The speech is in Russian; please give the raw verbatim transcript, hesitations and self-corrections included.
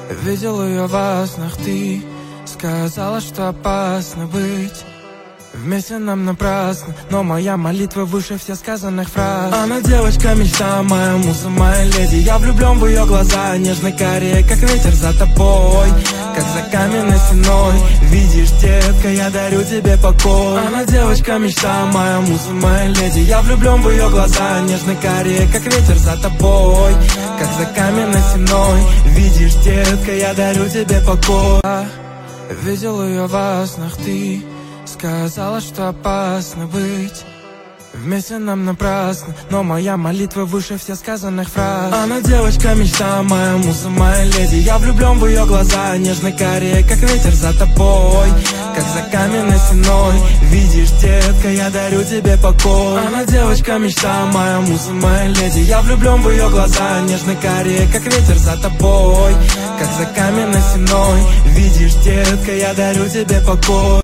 Видел ее во снах, ты сказала, что опасно быть вместе нам напрасно, но моя молитва выше всех сказанных фраз. Она девочка мечта, моя муза, моя леди. Я влюблен в ее глаза, нежно-карие, как ветер за тобой, как за каменной стеной. Видишь, детка, я дарю тебе покой. Она девочка мечта, моя муза, моя леди. Я влюблен в ее глаза, нежно-карие, как ветер за тобой, как за каменной стеной. Видишь, детка, я дарю тебе покой. Видел ее во снах, ты сказала, что опасно быть вместе нам напрасно, но моя молитва выше всех сказанных фраз. Она девочка мечта, моя муза, моя леди. Я влюблен в ее глаза, нежно-карие, как ветер за тобой, как за каменной стеной. Видишь, детка, я дарю тебе покой. Она девочка мечта, моя муза, моя леди. Я влюблен в ее глаза, нежно-карие, как ветер за тобой, как за каменной стеной. Видишь, детка, я дарю тебе покой.